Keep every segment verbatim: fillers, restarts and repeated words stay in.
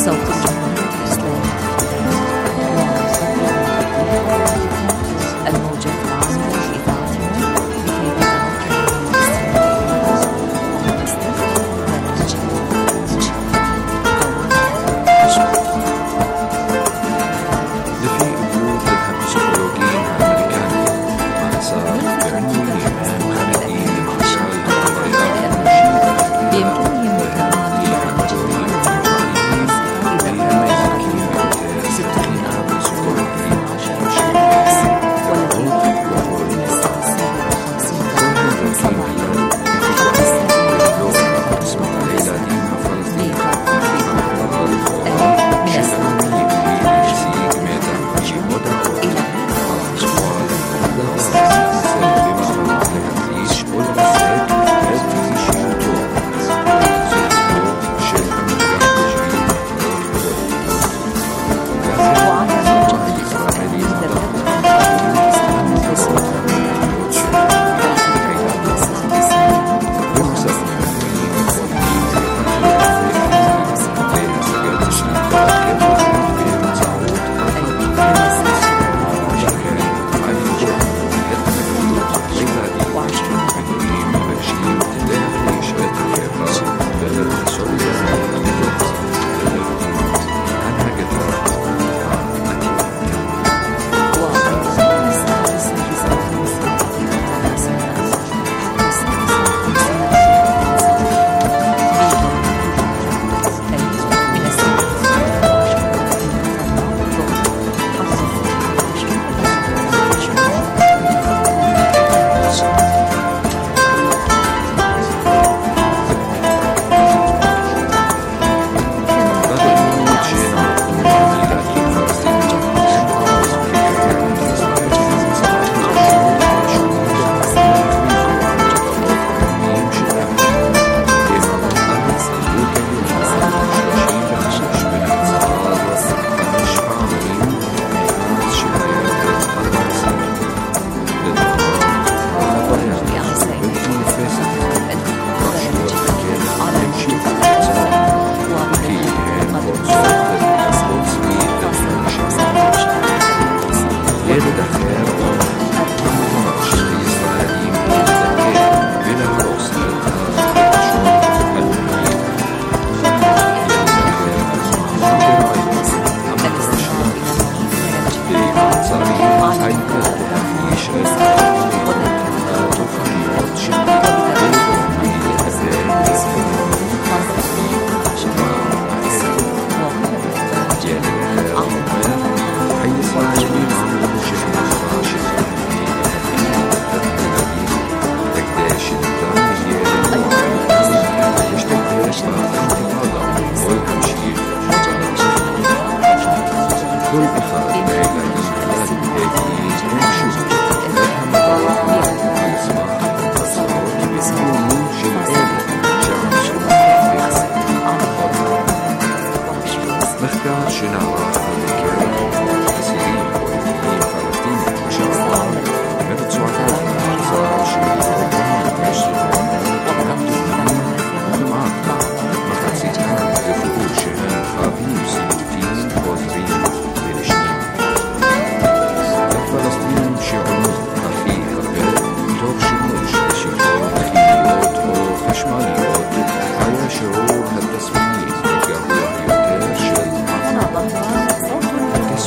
שיעור התסמינים הגרוע ביותר של מחלת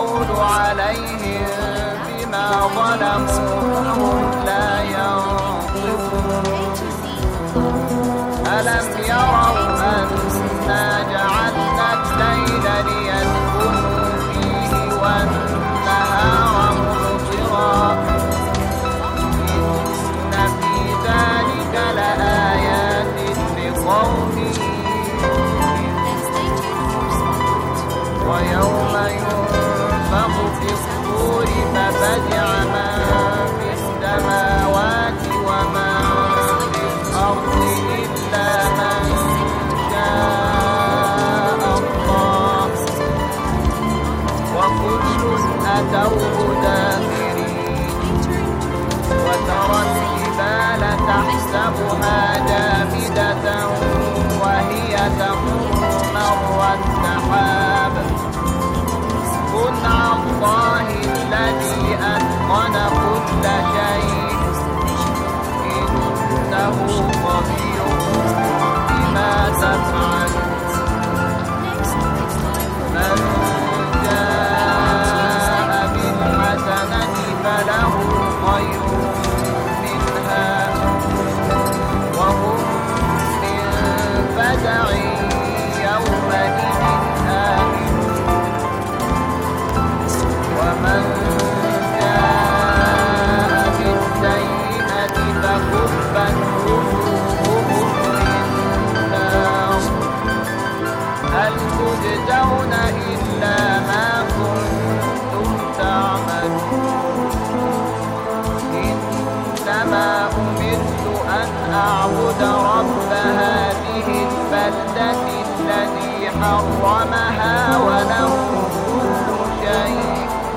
القول عليهم بما ظلموا فهم لا ينطقون ألم يروا أنا جعلنا الليل ليسكنوا فيه والنهار مبصرا إن في ذلك لآيات لقوم ويوم ينفخ في الصور ففزع من في السماوات ومن في الأرض إلا من شاء الله وكل أتوه داخرين وترى الجبال تحسبها جامدة وهي تمر مر السحاب صنع الله الذي أتقن كل شيء إنه خبير بما تفعل من جاء بالحسنة فله خير منها وهم من فزع يومئذ ومن جاء بالسيئة فكبت وجوههم للنار هل تجزون إلا ما كنتم تعملون إنما أمرت أن أعبد رب هذه البلدة الذي حرمها وله كل شيء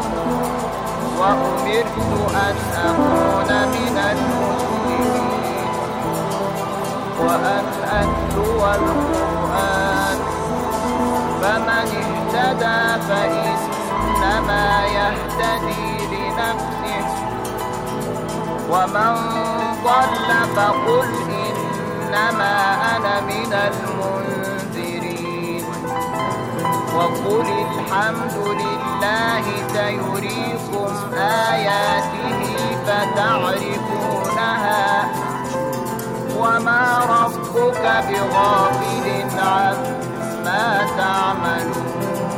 وأمرت أن أكون من المسلمين وأن أتلو القرآن فمن اهتدى فإنما يهتدي لنفسه ومن ضل فقل إنما أنا من المنذرين وقل الحمد لله سيريكم آياته فتعرفونها وما ربك بغافل عما تعملون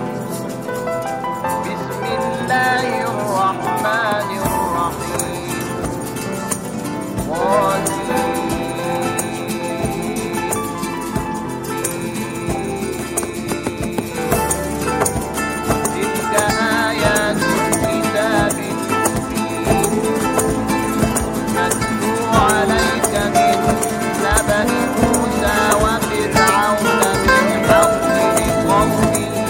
بسم الله الرحمن الرحيم موسى وفرعون بالحق لقوم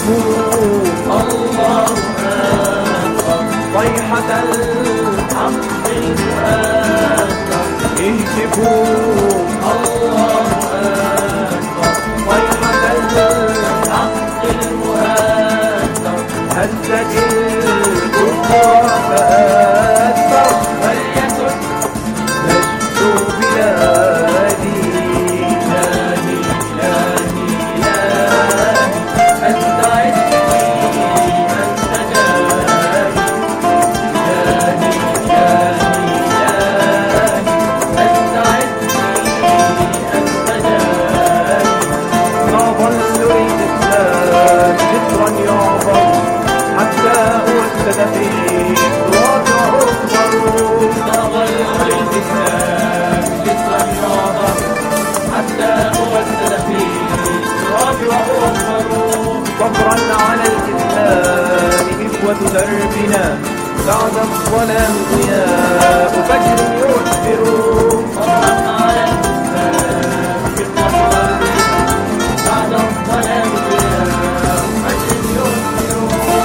الله أكبر صيحة الحق المؤثر اهتفوا الله أكبر صيحة الحق المؤثر هزت الكفر فأثر فليكن مجد بلادي إلهي إلهي إلهي أنت عزي أنت جاهي إلهي إلهي إلهي أنت عزي أنت جاهي نظل الإسلام ذكرا يعظم حتى أوسد في التراب وأكبر نظل الإسلام ذكرا يعظم حتى أوسد في التراب وأكبر صبرا على الإسلام إخوة دربنا بعد الظلام ضياء فجر يؤثر صبرا على الإسلام إخوة دربنا بعد الظلام ضياء فجر يؤثر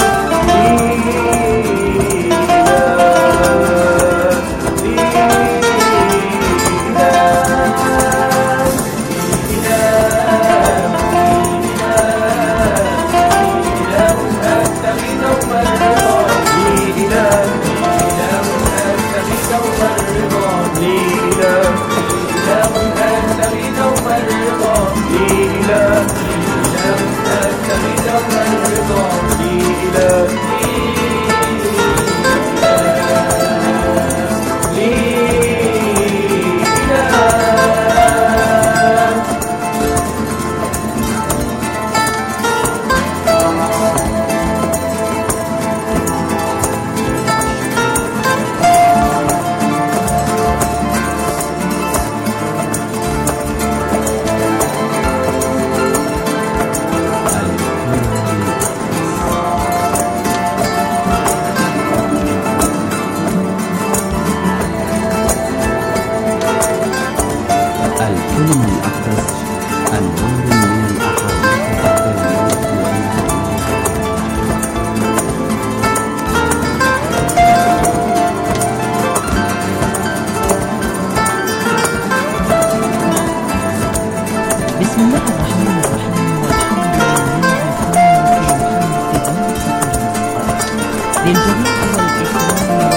الحلم الأقدس أنوار من الأحاديث الربانية والنهار. بسم الله الرحمن الرحيم والحمد لله للجميع والإكرام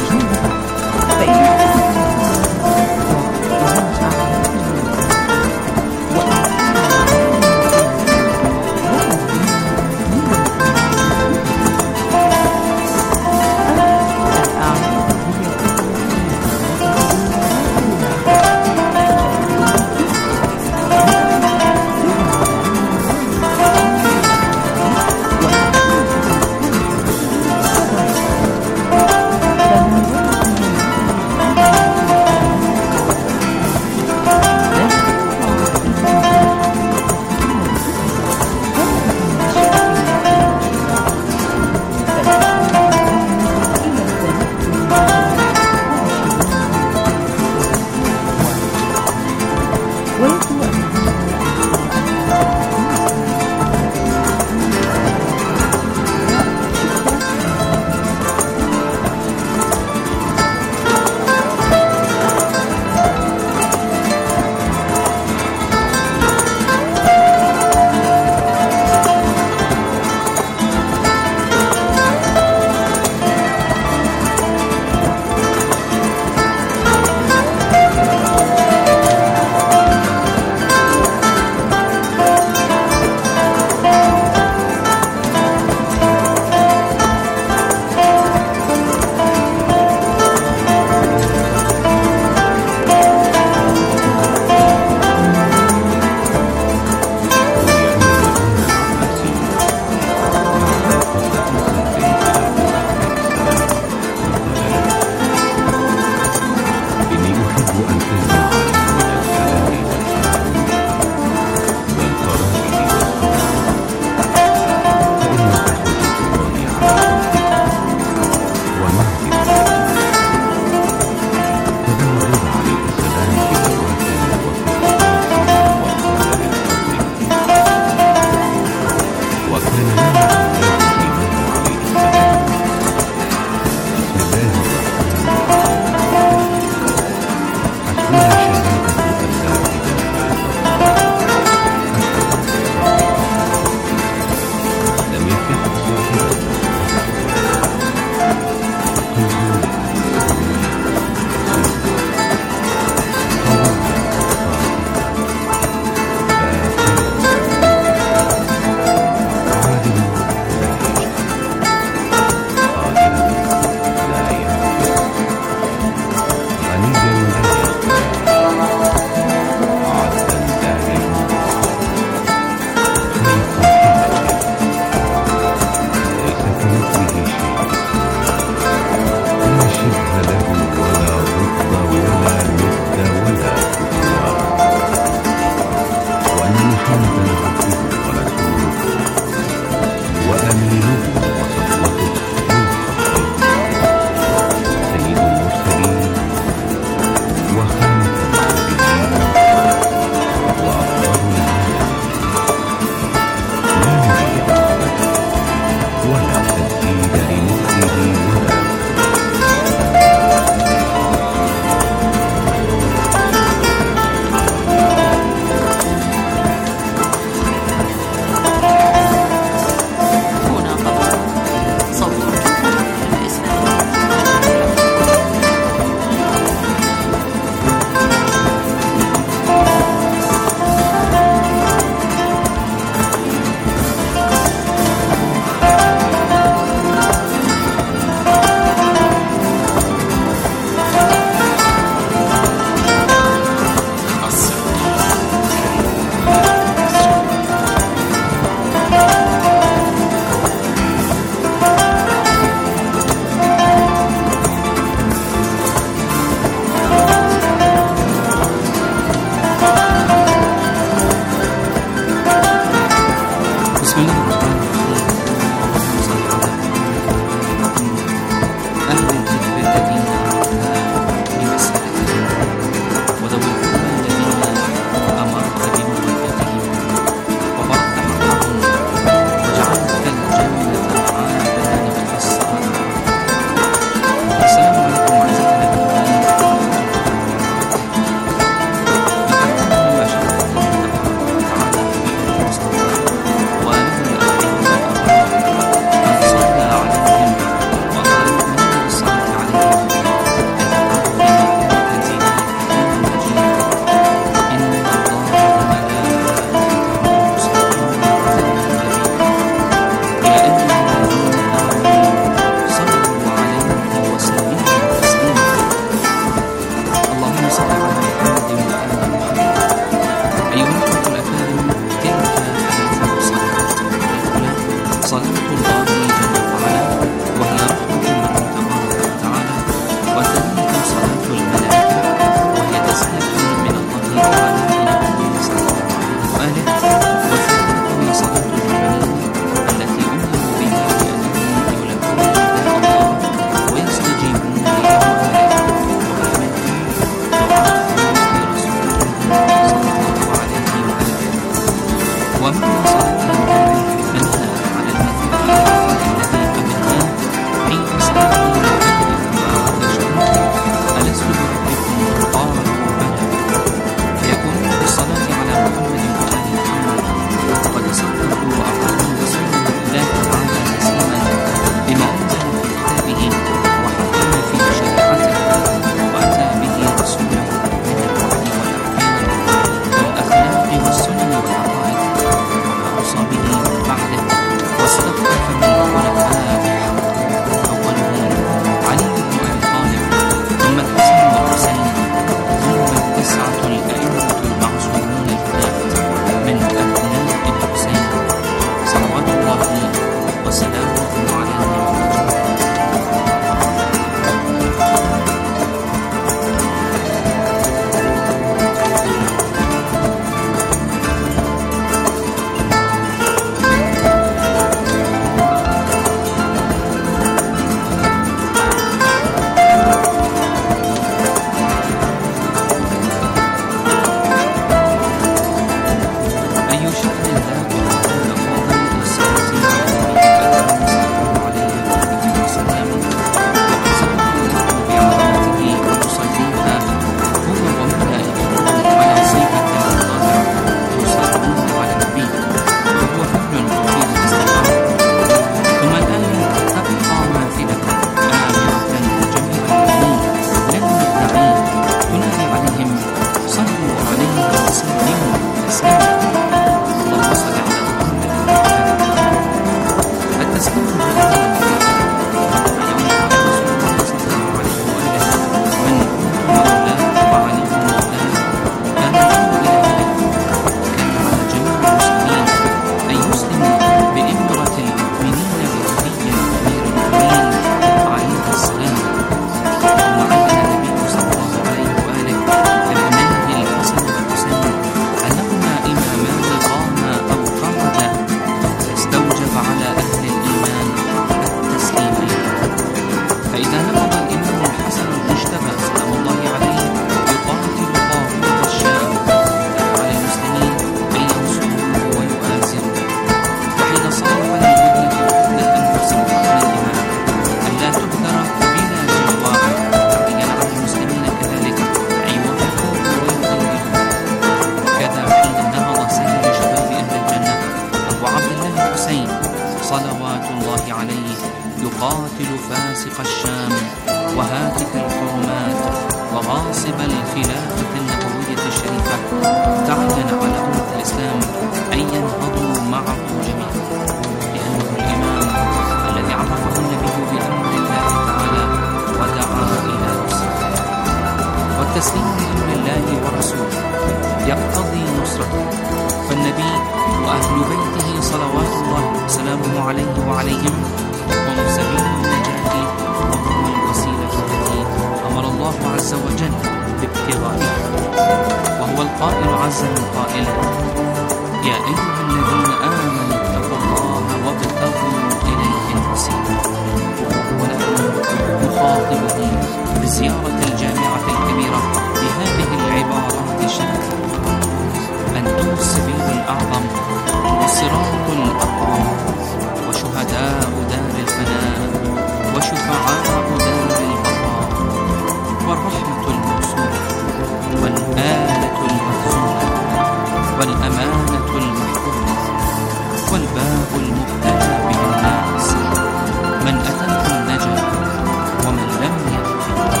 فاسق الشام وهاتك الحرمات وغاصب الخلافة النبوية الشريفة تعين على أمة الإسلام أن ينهضوا معه جميعا، لأنه الإمام الذي عرفه النبي بأمر الله تعالى ودعا إلى نصرته. والتسليم لأمر الله ورسوله يقتضي نصرته، فالنبي وأهل بيته صلوات الله وسلامه عليه وعليهم هم سبيل النجاة وهم الوسيلة التي أمر الله عز وجل بابتغائها، وهو القائل عز من قائله: يا أيها الذين آمنوا اتقوا الله وابتغوا إليه الوسيلة. ونحن نخاطبهم بزيارة الجامعة الكبيرة بهذه العبارات الشريفة: أنتم السبيل الأعظم والصراط الأقوم وشهداء دار الفناء وشفعاء دار البقاء والرحمة الموصولة والآلة المهزولة والأمانة المحفوظة والباب المفتاح بالناس، من أتاكم نجا ومن لم يأتكم.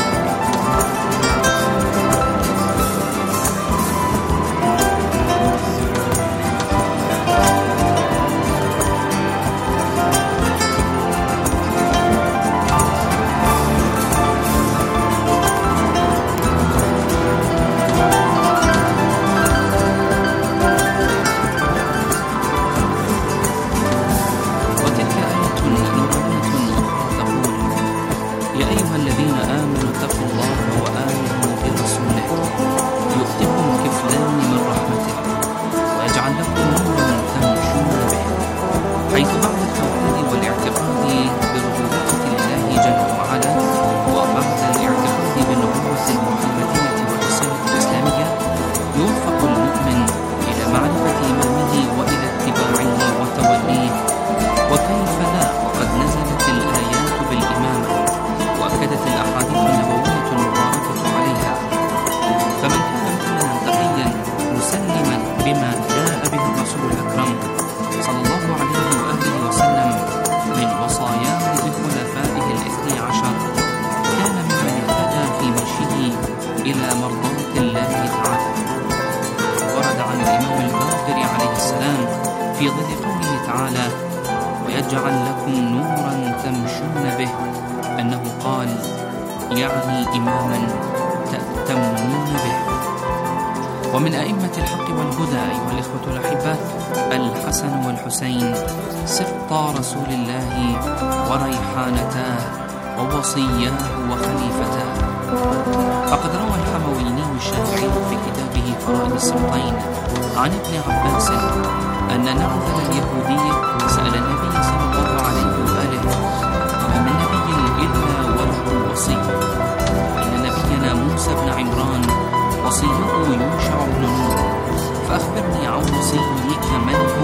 ويجعل لكم نورا تمشون به، أنه قال يعني إماما تأتمون به. ومن أئمة الحق والهدى أيها الإخوة الأحبة الحسن والحسين سبطا رسول الله وريحانتاه ووصياه وخليفتاه. فقد روى الحمويني الشافعي في كتابه فرائض السبطين عن ابن عباس أن نعذر اليهودي سأل النبي صلى الله عليه وآله: ما من نبي إلا وله وصي، إن نبينا موسى بن عمران وصيه يوشع بن نون، فأخبرني عن وصيك من هو؟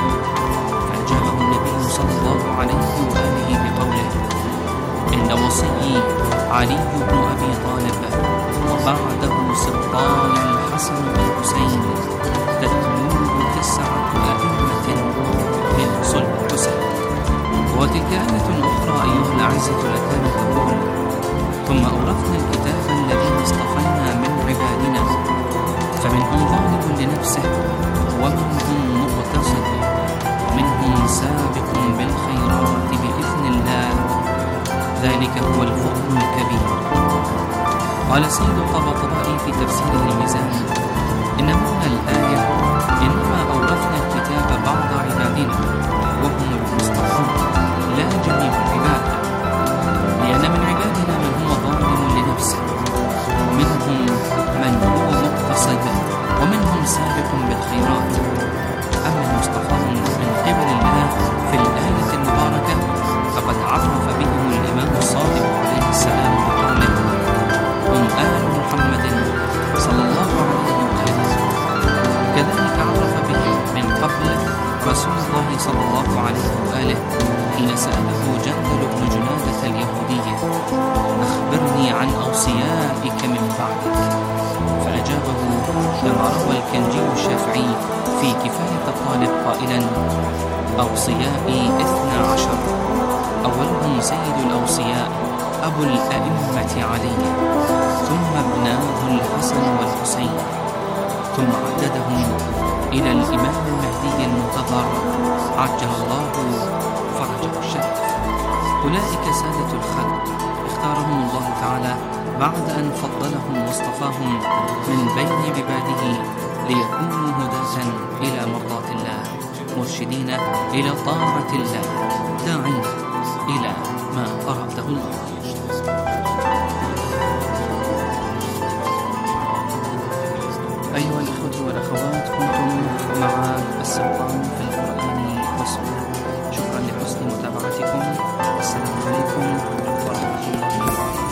فأجابه النبي صلى الله عليه وآله بقوله: إن وصيي علي بن أبي طالب، وبعده سبطان الحسن والحسين، تتلوه تسعة أئمة من صلب الحسين. وتلك آية أخرى أيها الأعزة الأكارم تقول: ثم أورثنا الكتاب الذي اصطفينا من عبادنا، فمنهم ظالم لنفسه ومنهم مقتصد ومنهم سابق بالخيرات بإذن الله، ذلك هو الفضل الكبير. قال سيد الطباطبائي في تفسيره الميزان: إن معنى الآية إنما أورثنا الكتاب بعض عبادنا وهم المصطفون لا جميع العباد، لأن من عبادنا من هو ظالم لنفسه، ومنهم من هو مقتصد، ومنهم سابق بالخيرات. أما المصطفون من قبل الله في الآية المباركة فقد عرف بهم الإمام الصادق عليه السلام بقوله: هم آل محمد صلى الله عليه وآله. كذلك عرف بهم من قبل رسول الله صلى الله عليه وآله حين سأله جندل بن جنادة اليهودي: أخبرني عن أوصيائك من بعدك، فأجابه كما روى الكنجي الشافعي في كفاية الطالب قائلا: أوصيائي اثنا عشر، أولهم سيد الأوصياء أبو الأئمة علي، ثم ابناه الحسن والحسين، ثم عددهم إلى الإمام المهدي المنتظر عجل الله فرجه الشريف. أولئك سادة الخلق اختارهم الله تعالى بعد أن فضلهم واصطفاهم من بين عباده ليكونوا هداة إلى مرضاة الله، مرشدين إلى طاعة الله، داعين إلى ما أراده الله. أيها الإخوة والأخوات، كنتم مع السلطان في القرآن والسنة. شكرا لحسن متابعتكم. السلام عليكم ورحمة الله وبركاته.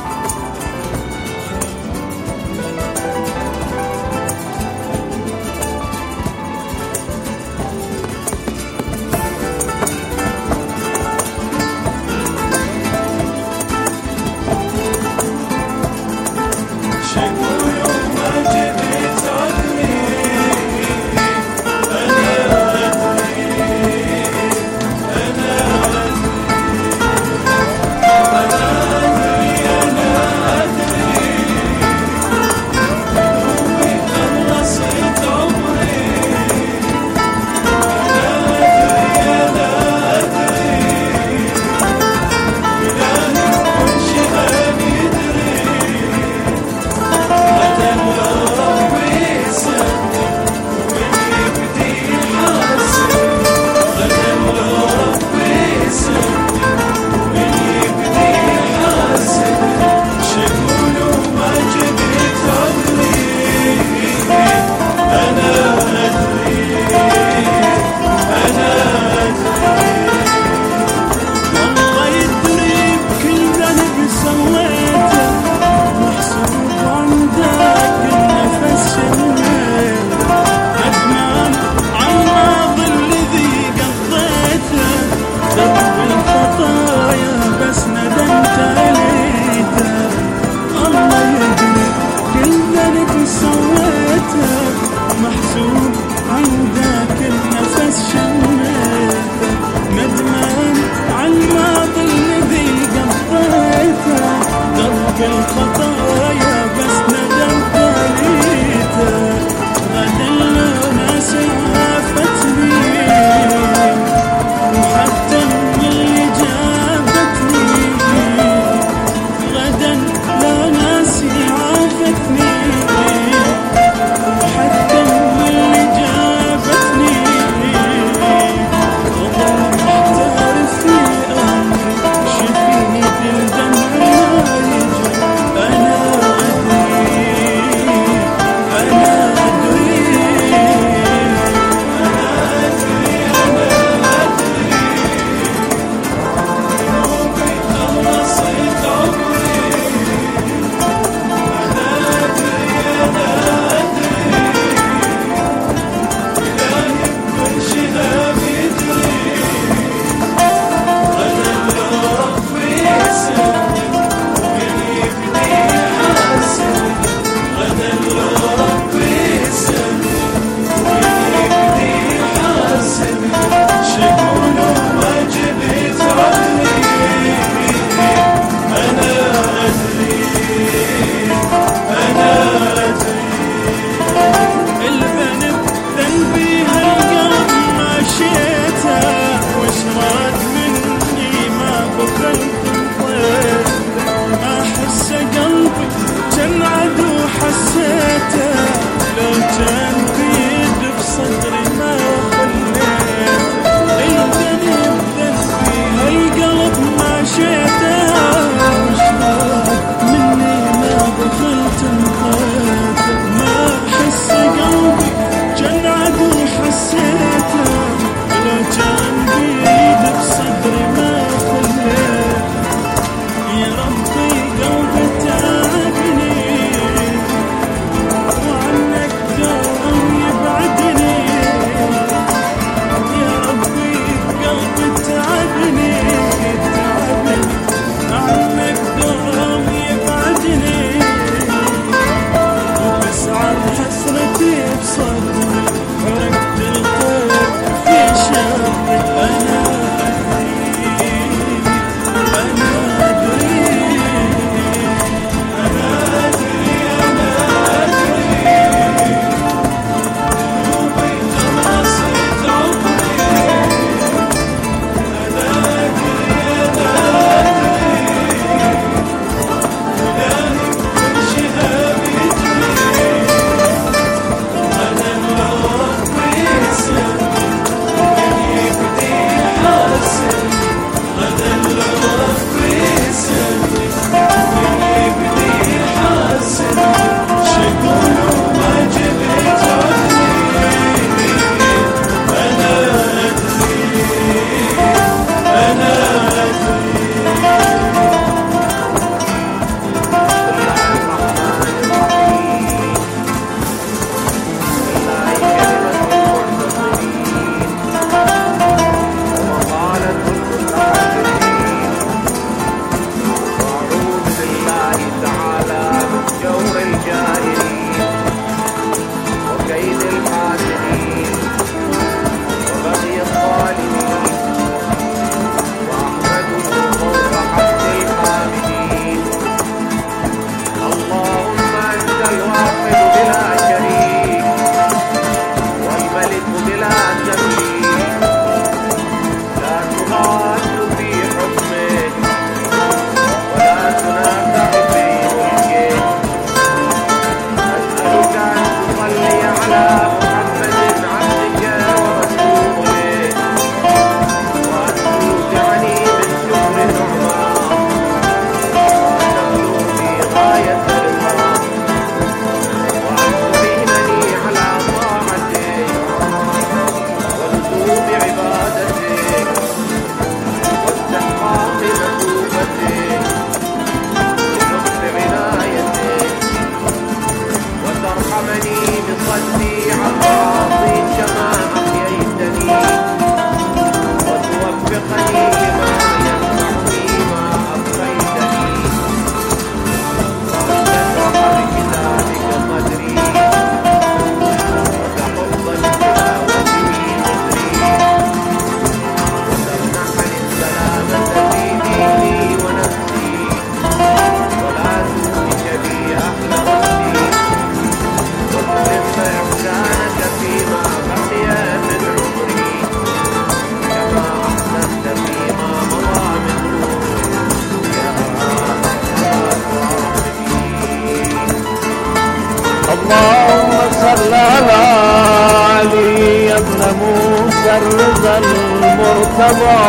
الرضا المرتضى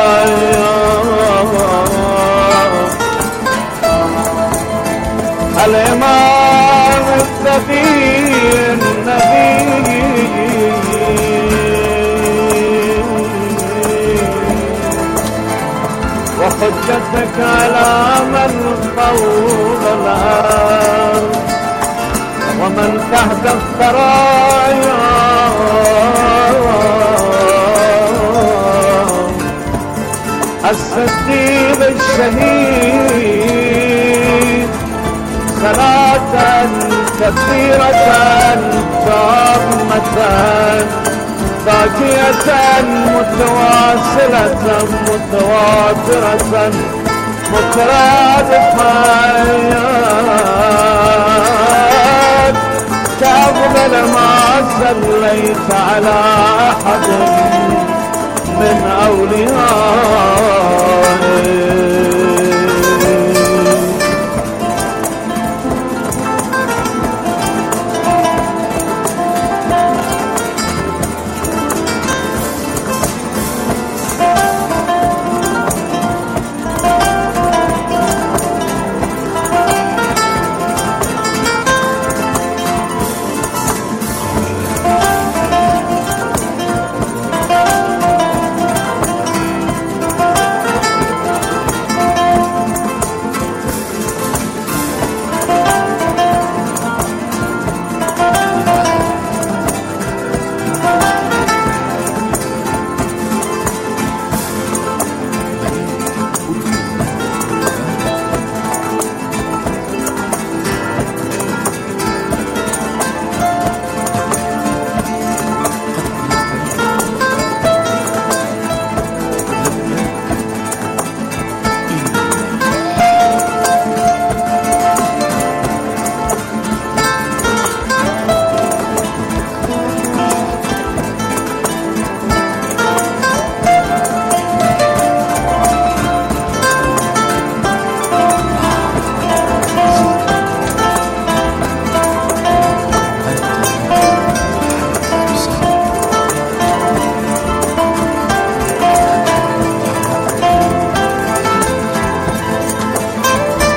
الإمام النبي النبي وحجتك على من طول الأرض ومن تحت الثرايا الصديق الشهيد صلاة كثيرة تامة باقية متواصلة متواترة مترادفة كأفضل ما صليت على أحد من أوليائك